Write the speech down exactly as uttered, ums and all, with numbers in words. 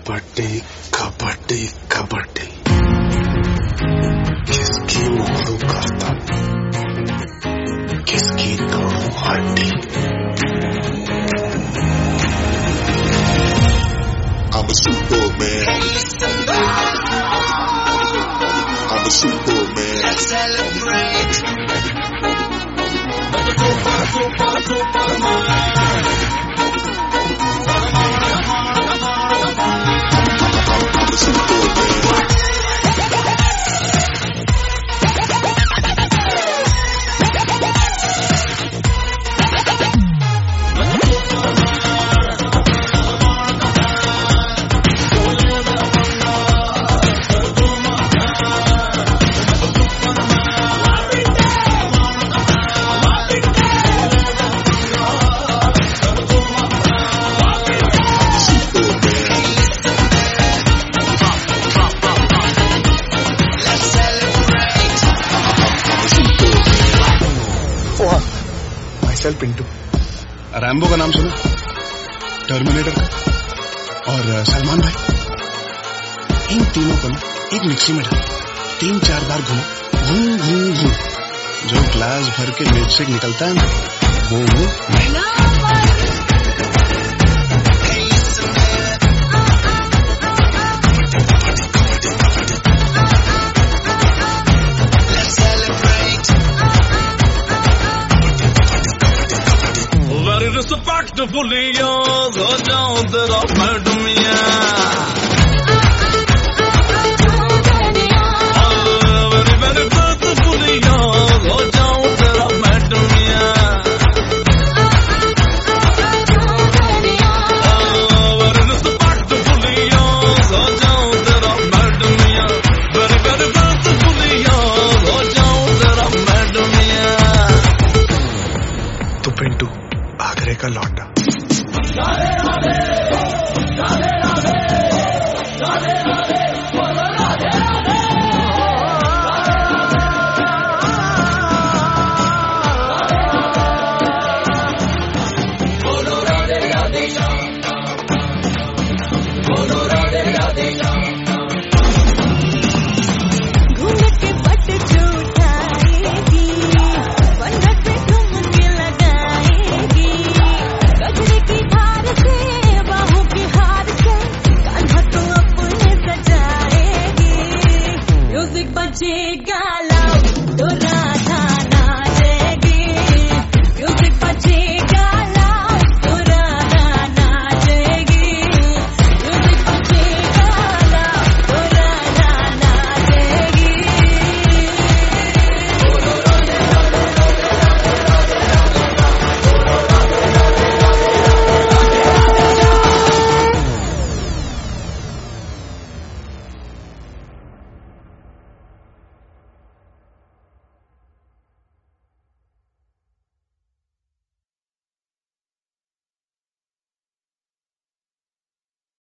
कबड्डी कबड्डी कबड्डी किसकी मोड़ू करता किसकी तोड़ू हड्डी। I'm a superman. I'm a superman. Let's celebrate. Super, super, superman. I'm a superman. Pintu Rambo का नाम सुना, टर्मिनेटर का, और सलमान भाई। इन तीनों को ना एक मिक्सी में डाल, तीन चार बार घुमा, घूम घूम घूम, जो ग्लास भर के मिल्कशेक निकलता है ना वो वो